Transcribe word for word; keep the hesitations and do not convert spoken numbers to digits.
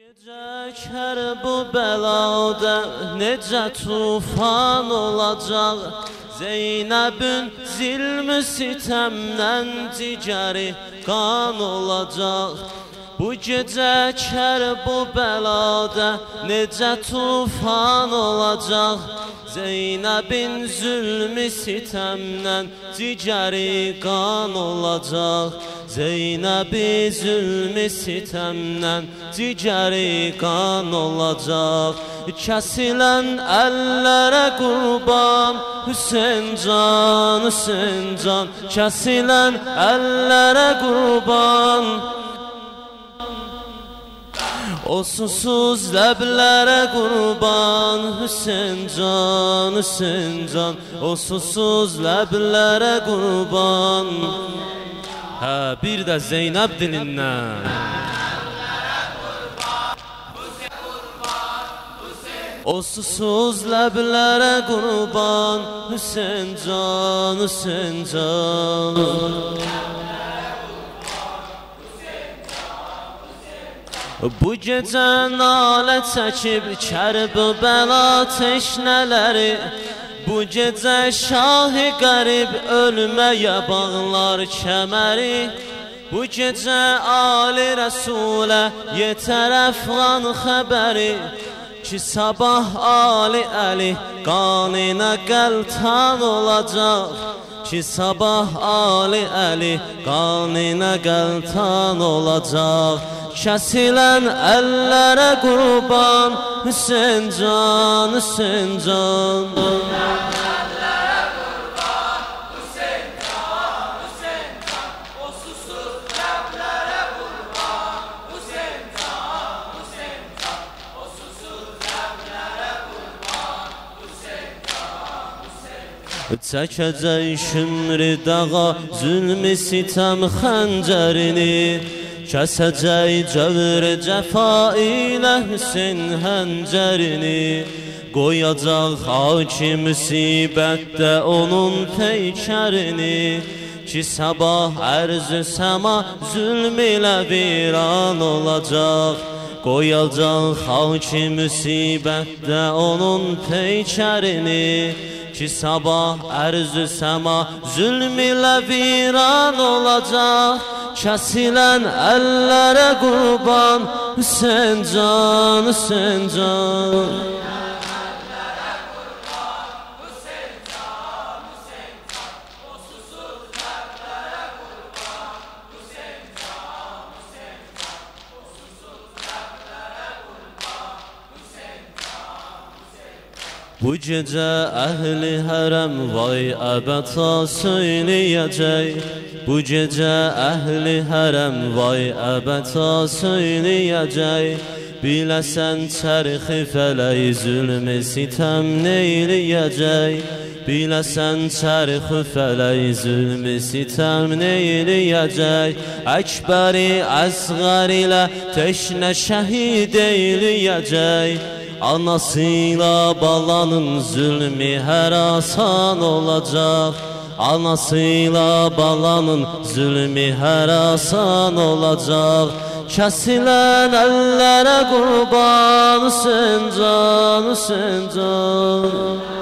Gecə kər bu bəlada necə tufan olacaq, Zeynəbin zilmi sitəmdən cigəri qan olacaq. Bu gecə kər bu bəlada necə tufan olacaq, Zeynəbin zülmü sitəmdən cigəri qan olacaq. Zeynəbi zülmü sitəmdən cigəri qan olacaq. Kəsilən əllərə qurban Hüseyn can, Hüseyn can, kəsilən əllərə qurban. O susuz ləblərə qurban Hüseyn can, Hüseyn can, o susuz ləblərə qurban. Hə, bir də Zeynəb dilindən. O susuz ləblərə qurban Hüseyn can, Hüseyn can. Bu gecə nalə çəkib Kərbəla teşnələri, bu gecə şah-ı qərib ölməyə bağlar kəməri. Bu gecə Ali Rəsulə yetər əfğan xəbəri, ki sabah Ali Əli qanına qəltan olacaq. Ki sabah Ali Əli qanına qəltan olacaq. Kəsilən əllərə qurban Hüseyn can, Hüseyn can. Çəkəcək şümri dağa zülmü sitəm xəncərini, kəsəcək cəvr cəfa ilə Hüseyn həncərini. Qoyacaq hakim müsibətdə onun peykərini, ki sabah ərz-ü səma zülm ilə viran olacaq. Qoyacaq hakim müsibətdə onun peykərini, ki sabah ərz-ü səma zülm ilə viran olacaq. Kəsilən əllərə qurban Hüseyn can, Hüseyn can. Bu gecə əhli hərəm vay əbəta söyləyəcək. Bu gecə əhli hərəm vay əbəta söyləyəcək. Biləsən çərxi fələy zülmü sitəm neyləyəcək. Biləsən çərxi fələy zülmü sitəm neyləyəcək. Əkbəri əsğər ilə teşnə şəhid eyləyəcək. Anasıyla balanın zülmü hər asan olacaq. Anasıyla balanın zülmü hər asan olacaq. Kəsilən əllərə qurban Hüseyn can, Hüseyn can.